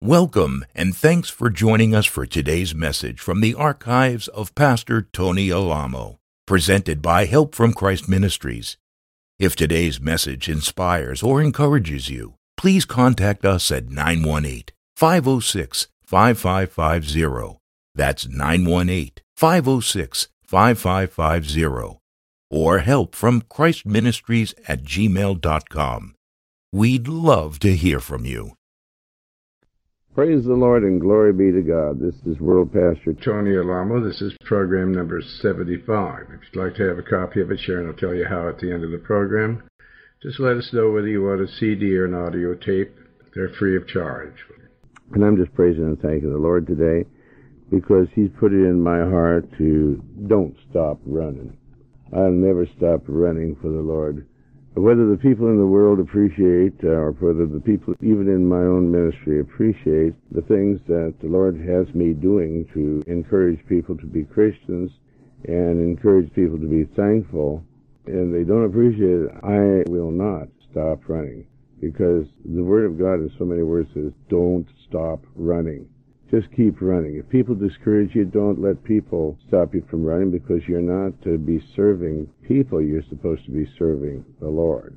Welcome, and thanks for joining us for today's message from the archives of Pastor Tony Alamo, presented by Help from Christ Ministries. If today's message inspires or encourages you, please contact us at 918-506-5550. That's 918-506-5550. Or help from christministries@gmail.com. We'd love to hear from you. Praise the Lord and glory be to God. This is World Pastor Tony Alamo. This is program number 75. If you'd like to have a copy of it, Sharon will tell you how at the end of the program. Just let us know whether you want a CD or an audio tape. They're free of charge. And I'm just praising and thanking the Lord today because He's put it in my heart to don't stop running. I'll never stop running for the Lord. Whether the people in the world appreciate, or whether the people even in my own ministry appreciate the things that the Lord has me doing to encourage people to be Christians and encourage people to be thankful, and they don't appreciate it, I will not stop running. Because the Word of God in so many words says, don't stop running. Just keep running. If people discourage you, don't let people stop you from running, because you're not to be serving people. You're supposed to be serving the Lord.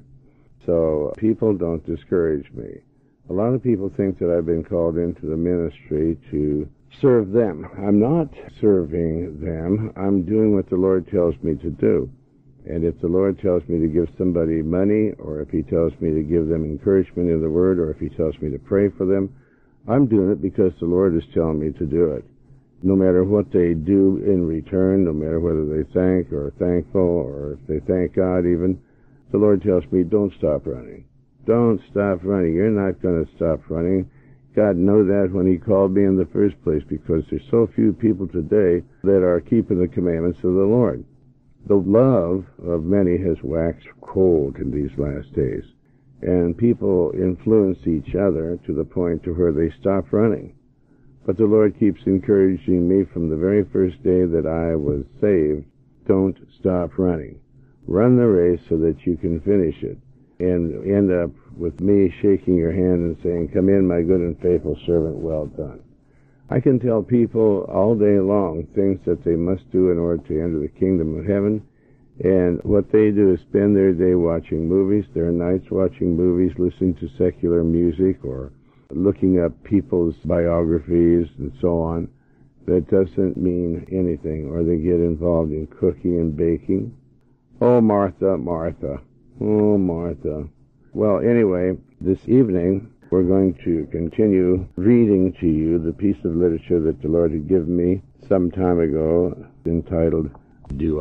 So people don't discourage me. A lot of people think that I've been called into the ministry to serve them. I'm not serving them. I'm doing what the Lord tells me to do. And if the Lord tells me to give somebody money, or if He tells me to give them encouragement in the Word, or if He tells me to pray for them, I'm doing it because the Lord is telling me to do it. No matter what they do in return, no matter whether they thank or are thankful, or if they thank God even, the Lord tells me, don't stop running. Don't stop running. You're not going to stop running. God knew that when He called me in the first place, because there's so few people today that are keeping the commandments of the Lord. The love of many has waxed cold in these last days. And people influence each other to the point to where they stop running. But the Lord keeps encouraging me from the very first day that I was saved, don't stop running. Run the race so that you can finish it. And end up with me shaking your hand and saying, come in, my good and faithful servant, well done. I can tell people all day long things that they must do in order to enter the kingdom of heaven. And what they do is spend their day watching movies, their nights watching movies, listening to secular music, or looking up people's biographies and so on. That doesn't mean anything. Or they get involved in cooking and baking. Oh, Martha, Martha. Oh, Martha. Well, anyway, this evening we're going to continue reading to you the piece of literature that the Lord had given me some time ago, entitled, Did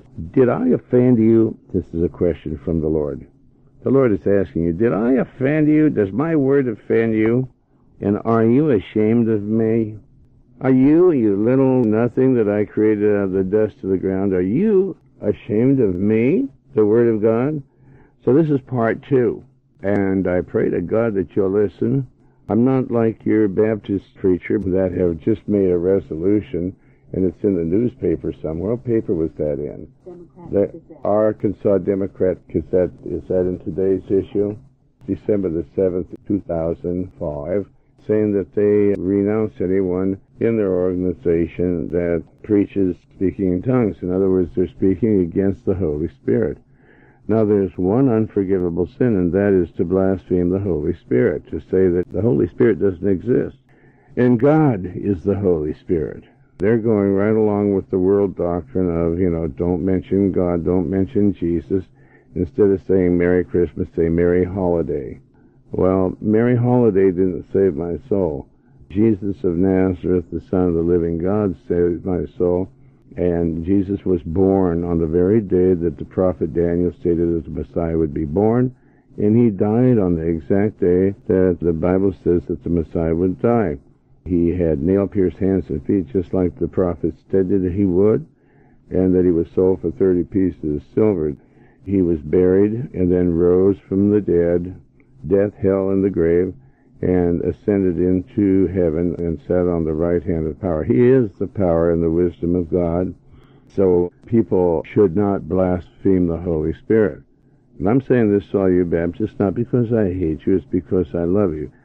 I offend you? This is a question from the Lord. The Lord is asking you, did I offend you? Does my word offend you? And are you ashamed of me? Are you little nothing that I created out of the dust of the ground, are you ashamed of me, the Word of God? So this is part 2. And I pray to God that you'll listen. I'm not like your Baptist preacher that have just made a resolution and it's in the newspaper somewhere. What paper was that in? The Arkansas Democrat Gazette. Is that in today's issue? December the 7th, 2005, saying that they renounce anyone in their organization that preaches speaking in tongues. In other words, they're speaking against the Holy Spirit. Now, there's one unforgivable sin, and that is to blaspheme the Holy Spirit, to say that the Holy Spirit doesn't exist. And God is the Holy Spirit. They're going right along with the world doctrine of, don't mention God, don't mention Jesus. Instead of saying Merry Christmas, say Merry Holiday. Well, Merry Holiday didn't save my soul. Jesus of Nazareth, the Son of the living God, saved my soul. And Jesus was born on the very day that the prophet Daniel stated that the Messiah would be born. And he died on the exact day that the Bible says that the Messiah would die. He had nail-pierced hands and feet, just like the prophet stated that he would, and that he was sold for 30 pieces of silver. He was buried and then rose from the dead, death, hell, and the grave, and ascended into heaven and sat on the right hand of power. He is the power and the wisdom of God. So people should not blaspheme the Holy Spirit. And I'm saying this to all you Baptists not because I hate you, it's because I love you.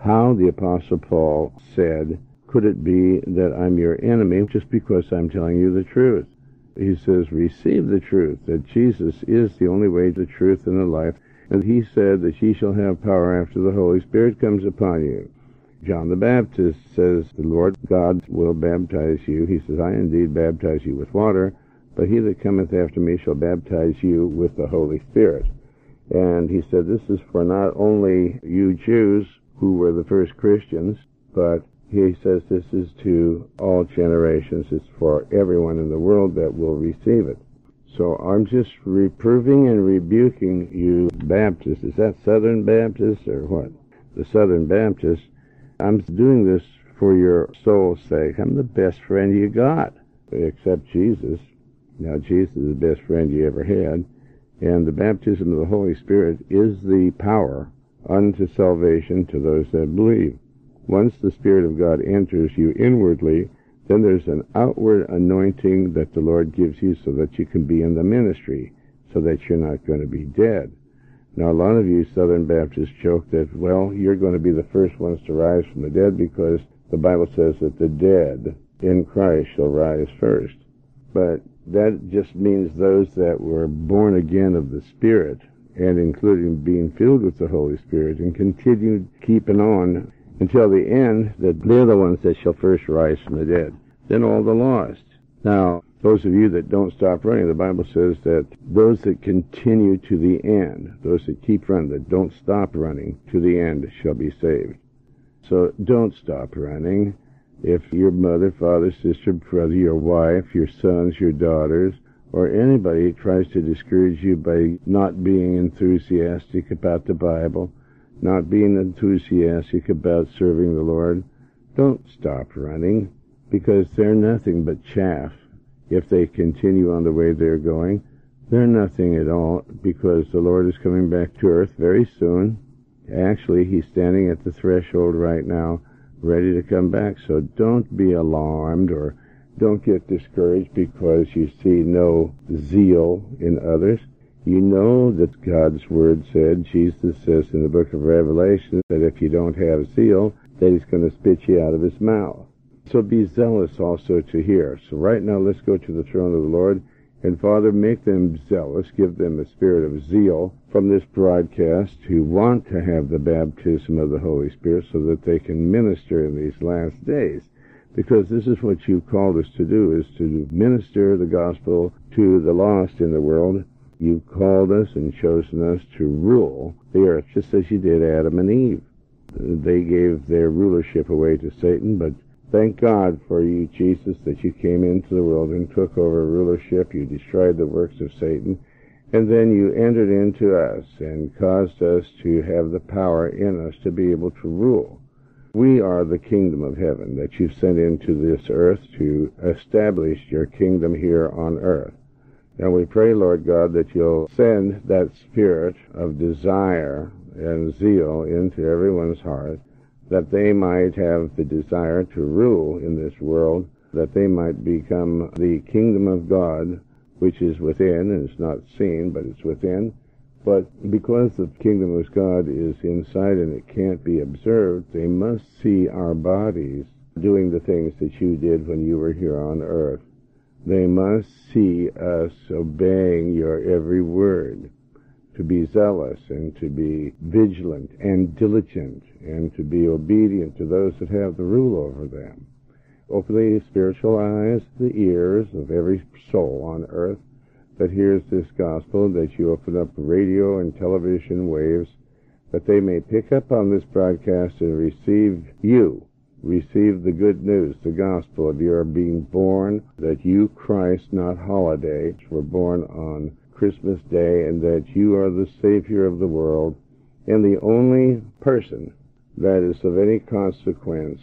how the Apostle Paul said, could it be that I'm your enemy just because I'm telling you the truth? He says, receive the truth, that Jesus is the only way, the truth, and the life. And he said that ye shall have power after the Holy Spirit comes upon you. John the Baptist says, the Lord God will baptize you. He says, I indeed baptize you with water, but he that cometh after me shall baptize you with the Holy Spirit. And he said, this is for not only you Jews who were the first Christians, but he says this is to all generations. It's for everyone in the world that will receive it. So I'm just reproving and rebuking you Baptists. Is that Southern Baptists or what? The Southern Baptists. I'm doing this for your soul's sake. I'm the best friend you got, except Jesus. Now, Jesus is the best friend you ever had. And the baptism of the Holy Spirit is the power unto salvation to those that believe. Once the Spirit of God enters you inwardly, then there's an outward anointing that the Lord gives you so that you can be in the ministry, so that you're not going to be dead. Now, a lot of you Southern Baptists joke that, well, you're going to be the first ones to rise from the dead because the Bible says that the dead in Christ shall rise first. But that just means those that were born again of the Spirit, and including being filled with the Holy Spirit, and continued keeping on until the end, that they're the ones that shall first rise from the dead. Then all the lost. Now, those of you that don't stop running, the Bible says that those that continue to the end, those that keep running, that don't stop running to the end, shall be saved. So don't stop running. If your mother, father, sister, brother, your wife, your sons, your daughters, or anybody tries to discourage you by not being enthusiastic about the Bible, not being enthusiastic about serving the Lord, don't stop running, because they're nothing but chaff. If they continue on the way they're going, they're nothing at all, because the Lord is coming back to earth very soon. Actually, he's standing at the threshold right now, ready to come back. So don't be alarmed or don't get discouraged because you see no zeal in others. You know that God's Word said, Jesus says in the book of Revelation, that if you don't have zeal, that he's going to spit you out of his mouth. So be zealous also to hear. So right now let's go to the throne of the Lord. And Father, make them zealous, give them a spirit of zeal from this broadcast to want to have the baptism of the Holy Spirit so that they can minister in these last days. Because this is what you've called us to do, is to minister the gospel to the lost in the world. You've called us and chosen us to rule the earth, just as you did Adam and Eve. They gave their rulership away to Satan, but thank God for you, Jesus, that you came into the world and took over rulership. You destroyed the works of Satan, and then you entered into us and caused us to have the power in us to be able to rule. We are the kingdom of heaven that you've sent into this earth to establish your kingdom here on earth. And we pray, Lord God, that you'll send that spirit of desire and zeal into everyone's heart, that they might have the desire to rule in this world, that they might become the kingdom of God, which is within, and it's not seen, but it's within. But because the kingdom of God is inside and it can't be observed, they must see our bodies doing the things that you did when you were here on earth. They must see us obeying your every word, to be zealous and to be vigilant and diligent and to be obedient to those that have the rule over them. Open the spiritual eyes, the ears of every soul on earth that hears this gospel, that you open up radio and television waves, that they may pick up on this broadcast and receive you. Receive the good news, the gospel of your being born, that you, Christ, not holiday, were born on Christmas Day, and that you are the Savior of the world, and the only person that is of any consequence.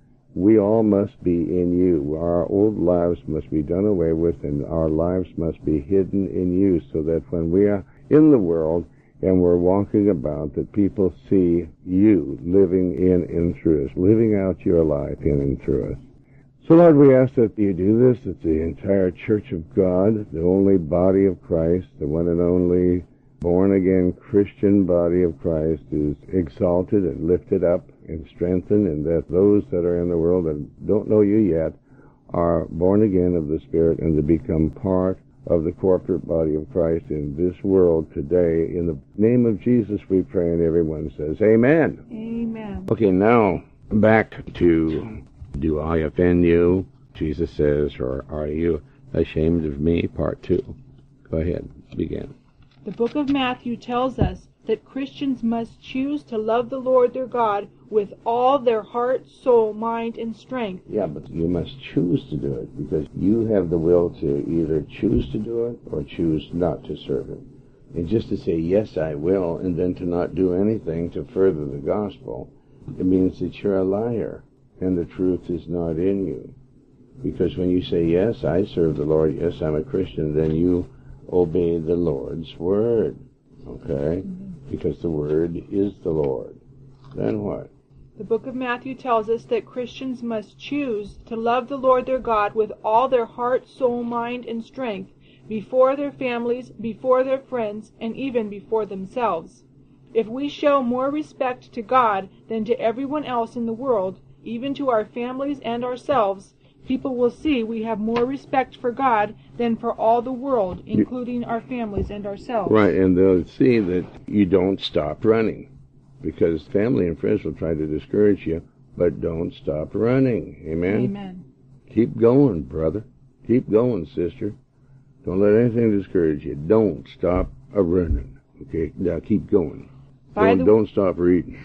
We all must be in you. Our old lives must be done away with, and our lives must be hidden in you, so that when we are in the world and we're walking about, that people see you living in and through us, living out your life in and through us. So, Lord, we ask that you do this, that the entire Church of God, the only body of Christ, the one and only born-again Christian body of Christ is exalted and lifted up and strengthened, and that those that are in the world that don't know you yet are born again of the Spirit and to become part of the corporate body of Christ in this world today. In the name of Jesus we pray, and everyone says, Amen. Amen. Okay, now back to, do I offend you? Jesus says, or are you ashamed of me? Part 2. Go ahead, begin. The book of Matthew tells us that Christians must choose to love the Lord their God with all their heart, soul, mind, and strength. Yeah, but you must choose to do it, because you have the will to either choose to do it or choose not to serve Him. And just to say, yes, I will, and then to not do anything to further the gospel, it means that you're a liar, and the truth is not in you. Because when you say, yes, I serve the Lord, yes, I'm a Christian, then you obey the Lord's word, okay? Because the word is the Lord. Then what? The book of Matthew tells us that Christians must choose to love the Lord their God with all their heart, soul, mind, and strength, before their families, before their friends, and even before themselves. If we show more respect to God than to everyone else in the world, even to our families and ourselves, people will see we have more respect for God than for all the world, including our families and ourselves. Right, and they'll see that you don't stop running. Because family and friends will try to discourage you, but don't stop running. Amen? Amen. Keep going, brother. Keep going, sister. Don't let anything discourage you. Don't stop running. Okay, now keep going. Don't stop reading.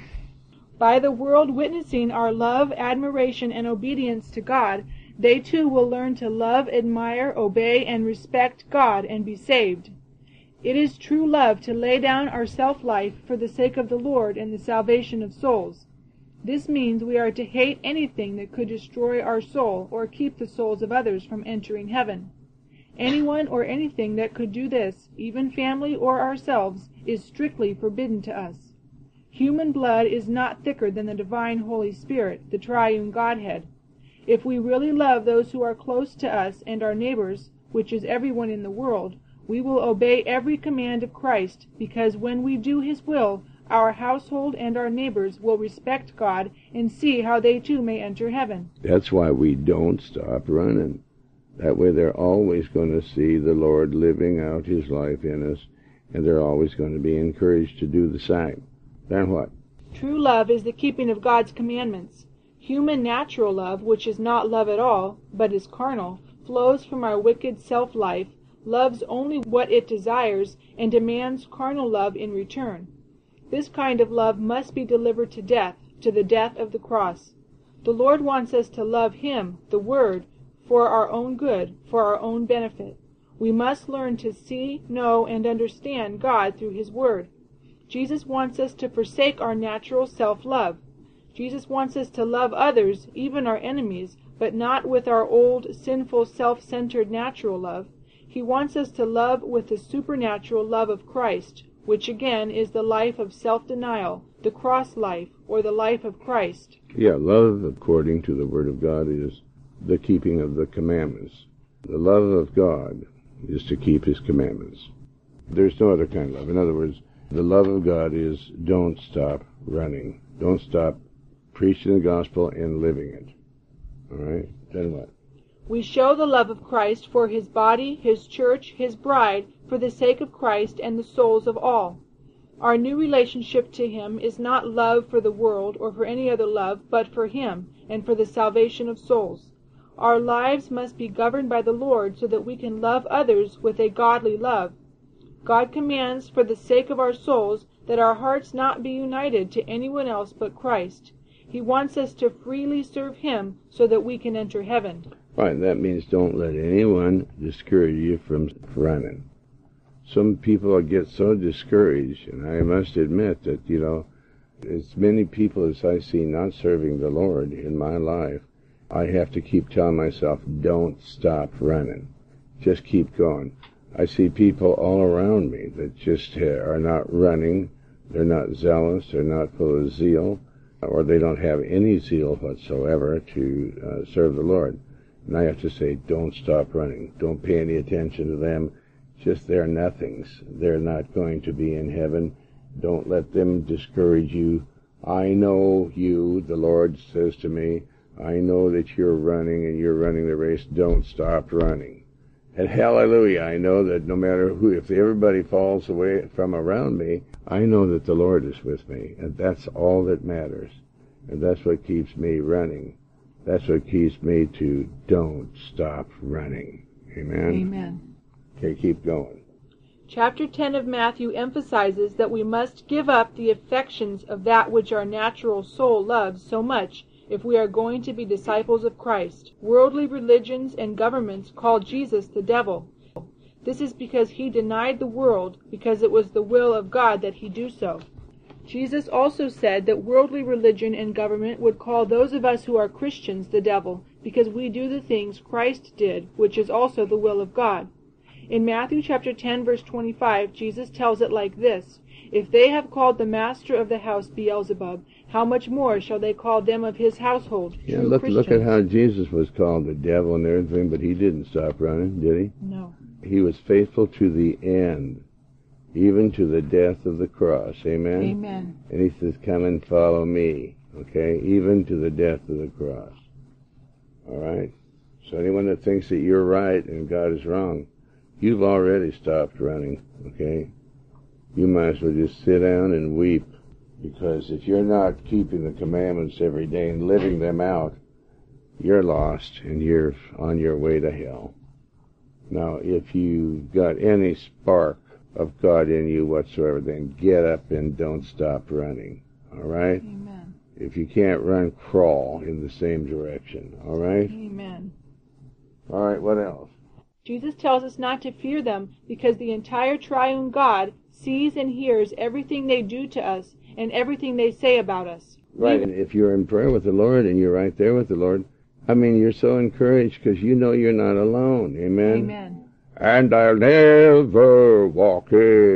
By the world witnessing our love, admiration, and obedience to God, they too will learn to love, admire, obey, and respect God and be saved. It is true love to lay down our self-life for the sake of the Lord and the salvation of souls. This means we are to hate anything that could destroy our soul or keep the souls of others from entering heaven. Anyone or anything that could do this, even family or ourselves, is strictly forbidden to us. Human blood is not thicker than the divine Holy Spirit, the triune Godhead. If we really love those who are close to us and our neighbors, which is everyone in the world, we will obey every command of Christ, because when we do His will, our household and our neighbors will respect God and see how they too may enter heaven. That's why we don't stop running. That way they're always going to see the Lord living out His life in us, and they're always going to be encouraged to do the same. Then what? True love is the keeping of God's commandments. Human natural love, which is not love at all, but is carnal, flows from our wicked self-life, loves only what it desires, and demands carnal love in return. This kind of love must be delivered to death, to the death of the cross. The Lord wants us to love Him, the Word, for our own good, for our own benefit. We must learn to see, know, and understand God through His Word. Jesus wants us to forsake our natural self-love. Jesus wants us to love others, even our enemies, but not with our old, sinful, self-centered natural love. He wants us to love with the supernatural love of Christ, which again is the life of self-denial, the cross life, or the life of Christ. Yeah, love, according to the Word of God, is the keeping of the commandments. The love of God is to keep His commandments. There's no other kind of love. In other words, the love of God is don't stop running. Don't stop preaching the gospel and living it. All right? Then what? We show the love of Christ for His body, His church, His bride, for the sake of Christ and the souls of all. Our new relationship to Him is not love for the world or for any other love, but for Him and for the salvation of souls. Our lives must be governed by the Lord so that we can love others with a godly love. God commands for the sake of our souls that our hearts not be united to anyone else but Christ. He wants us to freely serve Him so that we can enter heaven. Right, that means don't let anyone discourage you from running. Some people get so discouraged, and I must admit that, as many people as I see not serving the Lord in my life, I have to keep telling myself, don't stop running. Just keep going. I see people all around me that just are not running, they're not zealous, they're not full of zeal, or they don't have any zeal whatsoever to serve the Lord. And I have to say, don't stop running. Don't pay any attention to them. just they're nothings. They're not going to be in heaven. Don't let them discourage you. I know you, the Lord says to me, I know that you're running and you're running the race. Don't stop running. And hallelujah, I know that no matter who, if everybody falls away from around me, I know that the Lord is with me. And that's all that matters. And that's what keeps me running. That's what keeps me to don't stop running. Amen? Amen. Okay, keep going. Chapter 10 of Matthew emphasizes that we must give up the affections of that which our natural soul loves so much if we are going to be disciples of Christ. Worldly religions and governments call Jesus the devil. This is because he denied the world, because it was the will of God that he do so. Jesus also said that worldly religion and government would call those of us who are Christians the devil, because we do the things Christ did, which is also the will of God. In Matthew chapter 10, verse 25, Jesus tells it like this, If they have called the master of the house Beelzebub, how much more shall they call them of his household? Yeah, look at how Jesus was called the devil and everything, but he didn't stop running, did he? No. He was faithful to the end, even to the death of the cross. Amen? Amen. And he says, come and follow me, okay? Even to the death of the cross. All right? So anyone that thinks that you're right and God is wrong, you've already stopped running, okay? You might as well just sit down and weep, because if you're not keeping the commandments every day and living them out, you're lost and you're on your way to hell. Now, if you've got any spark of God in you whatsoever, then get up and don't stop running, all right? Amen. If you can't run, crawl in the same direction, all right? Amen. All right, what else? Jesus tells us not to fear them because the entire triune God sees and hears everything they do to us and everything they say about us. Right, and if you're in prayer with the Lord and you're right there with the Lord, I mean, you're so encouraged because you know you're not alone. Amen? Amen. And I'll never walk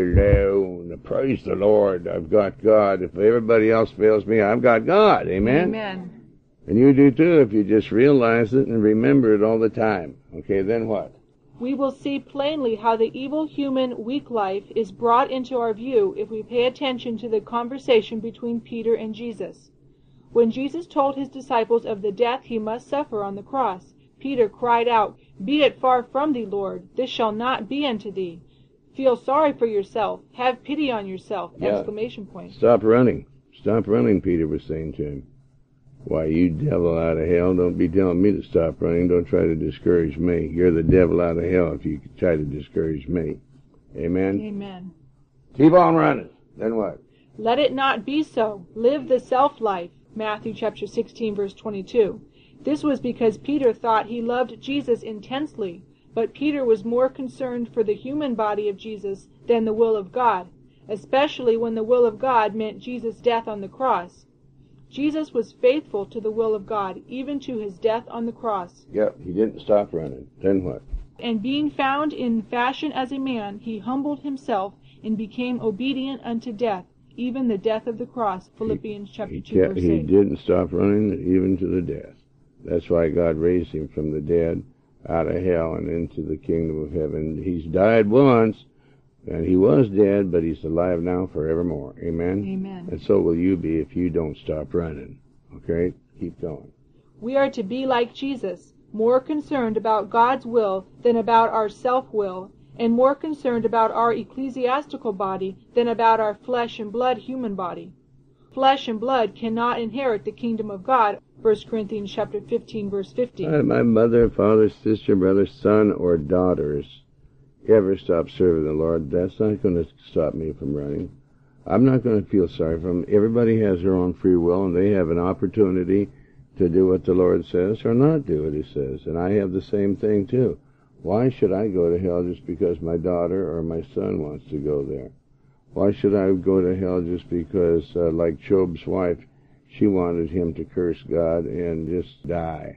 alone. Praise the Lord. I've got God. If everybody else fails me, I've got God. Amen? Amen. And you do too if you just realize it and remember it all the time. Okay, then what? We will see plainly how the evil human weak life is brought into our view if we pay attention to the conversation between Peter and Jesus. When Jesus told his disciples of the death he must suffer on the cross, Peter cried out, Be it far from thee, Lord, this shall not be unto thee. Feel sorry for yourself. Have pity on yourself! Yeah. Exclamation point. Stop running. Stop running, Peter was saying to him. Why, you devil out of hell, don't be telling me to stop running. Don't try to discourage me. You're the devil out of hell if you try to discourage me. Amen? Amen. Keep on running. Then what? Let it not be so. Live the self-life. Matthew chapter 16, verse 22. This was because Peter thought he loved Jesus intensely, but Peter was more concerned for the human body of Jesus than the will of God, especially when the will of God meant Jesus' death on the cross. Jesus was faithful to the will of God, even to his death on the cross. Yep, he didn't stop running. Then what? And being found in fashion as a man, he humbled himself and became obedient unto death, even the death of the cross. Philippians chapter 2, verse 8. He didn't stop running even to the death. That's why God raised him from the dead out of hell and into the kingdom of heaven. He's died once, and he was dead, but he's alive now forevermore. Amen? Amen. And so will you be if you don't stop running. Okay? Keep going. We are to be like Jesus, more concerned about God's will than about our self-will, and more concerned about our ecclesiastical body than about our flesh and blood human body. Flesh and blood cannot inherit the kingdom of God. 1 Corinthians chapter 15, verse 50. My mother, father, sister, brother, son, or daughters ever stop serving the Lord, that's not going to stop me from running. I'm not going to feel sorry for them. Everybody has their own free will, and they have an opportunity to do what the Lord says or not do what he says. And I have the same thing too. Why should I go to hell just because my daughter or my son wants to go there? Why should I go to hell just because, like Job's wife, she wanted him to curse God and just die?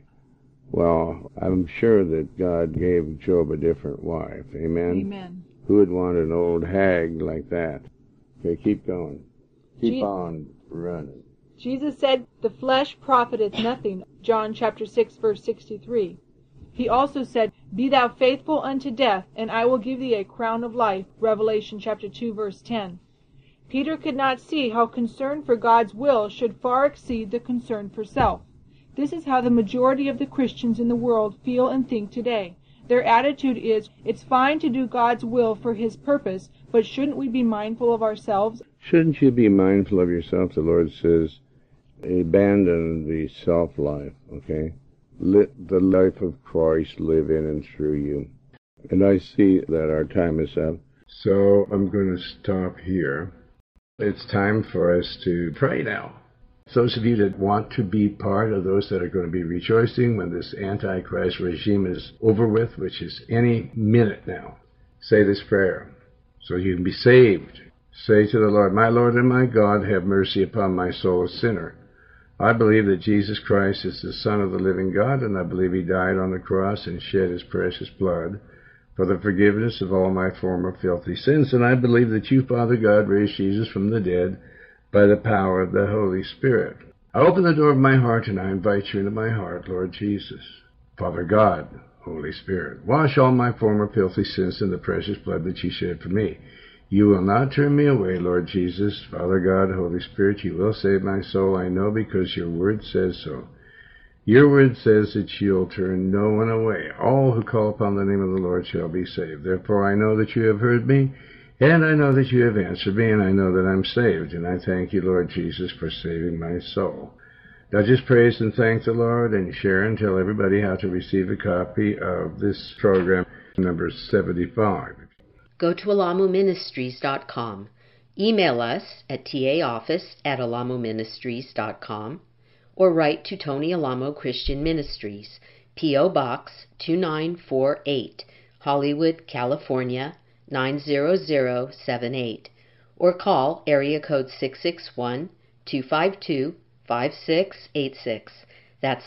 Well, I'm sure that God gave Job a different wife. Amen? Amen. Who would want an old hag like that? Okay, keep going. Keep on running. Jesus said, The flesh profiteth nothing. John chapter 6, verse 63. He also said, "Be thou faithful unto death, and I will give thee a crown of life." Revelation chapter 2, verse 10. Peter could not see how concern for God's will should far exceed the concern for self. This is how the majority of the Christians in the world feel and think today. Their attitude is, it's fine to do God's will for His purpose, but shouldn't we be mindful of ourselves? Shouldn't you be mindful of yourself? The Lord says, abandon the self-life, okay? Let the life of Christ live in and through you. And I see that our time is up, so I'm going to stop here. It's time for us to pray now. Those of you that want to be part of those that are going to be rejoicing when this Antichrist regime is over with, which is any minute now, say this prayer so you can be saved. Say to the Lord, "My Lord and my God, have mercy upon my soul, a sinner. I believe that Jesus Christ is the Son of the living God, and I believe He died on the cross and shed His precious blood for the forgiveness of all my former filthy sins. And I believe that you, Father God, raised Jesus from the dead by the power of the Holy Spirit. I open the door of my heart and I invite you into my heart, Lord Jesus. Father God, Holy Spirit, wash all my former filthy sins in the precious blood that you shed for me. You will not turn me away, Lord Jesus. Father God, Holy Spirit, you will save my soul, I know, because your word says so. Your word says that you'll turn no one away. All who call upon the name of the Lord shall be saved. Therefore I know that you have heard me, and I know that you have answered me, and I know that I'm saved. And I thank you, Lord Jesus, for saving my soul. Now just praise and thank the Lord, and share and tell everybody how to receive a copy of this program, number 75. Go to alamuministries.com. Email us at taoffice@alamuministries.com. or write to Tony Alamo Christian Ministries, P.O. Box 2948, Hollywood, California, 90078, or call area code 661-252-5686. That's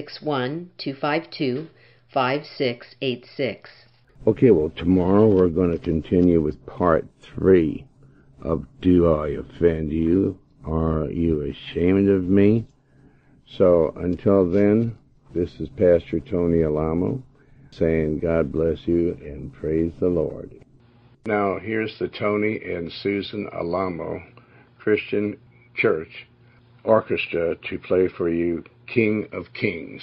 661-252-5686. Okay, well, tomorrow we're going to continue with part 3 of Do I Offend You? Are You Ashamed of Me? So until then, this is Pastor Tony Alamo saying God bless you and praise the Lord. Now here's the Tony and Susan Alamo Christian Church Orchestra to play for you King of Kings.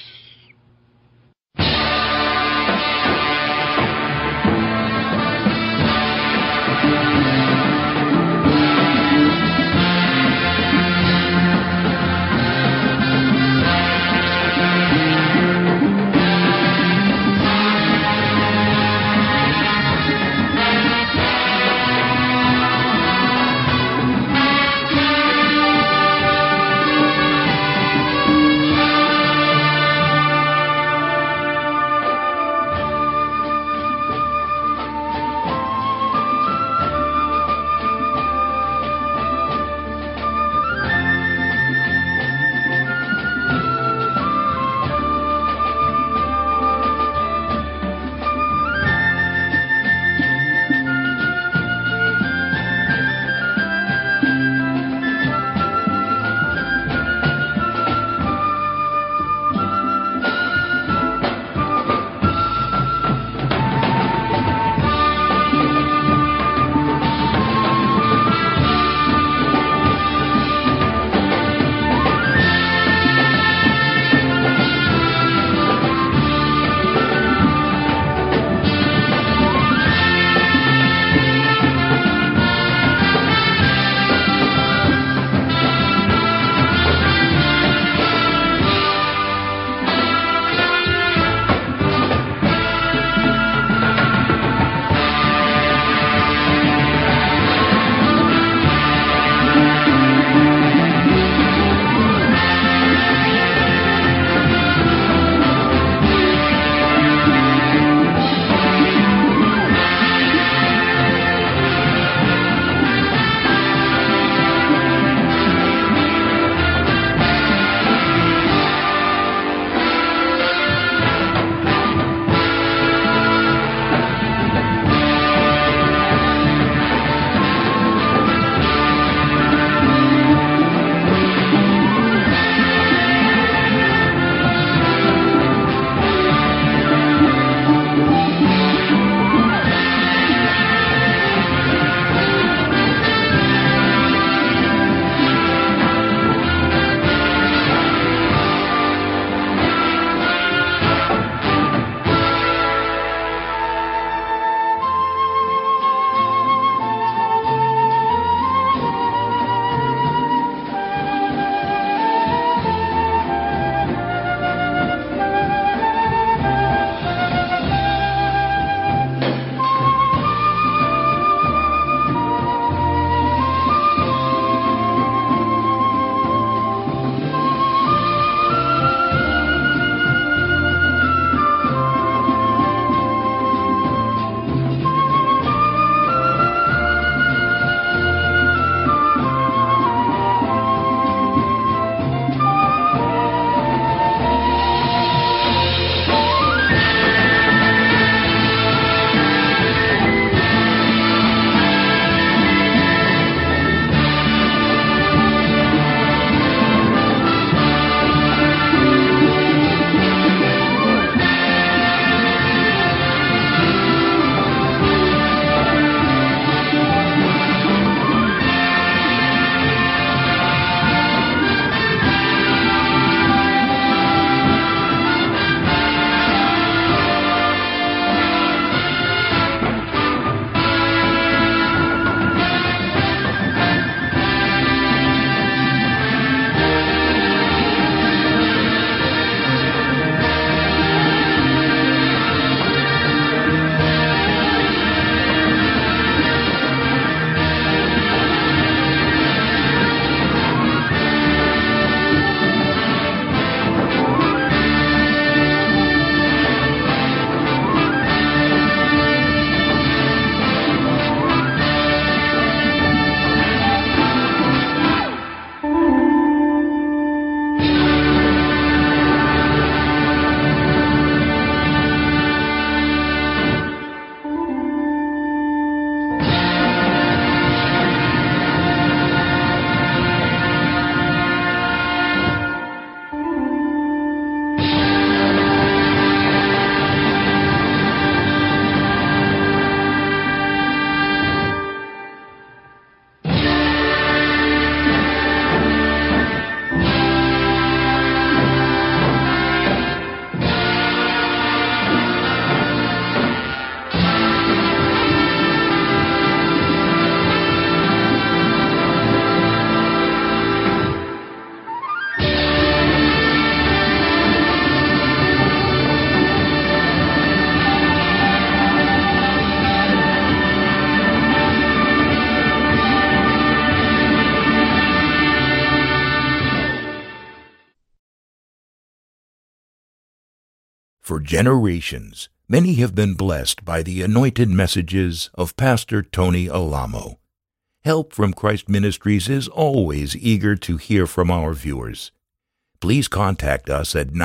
For generations, many have been blessed by the anointed messages of Pastor Tony Alamo. Help from Christ Ministries is always eager to hear from our viewers. Please contact us at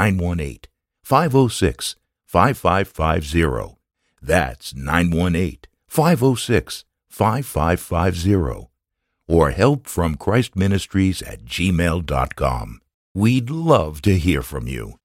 918-506-5550. That's 918-506-5550. Or helpfromchristministries@gmail.com. We'd love to hear from you.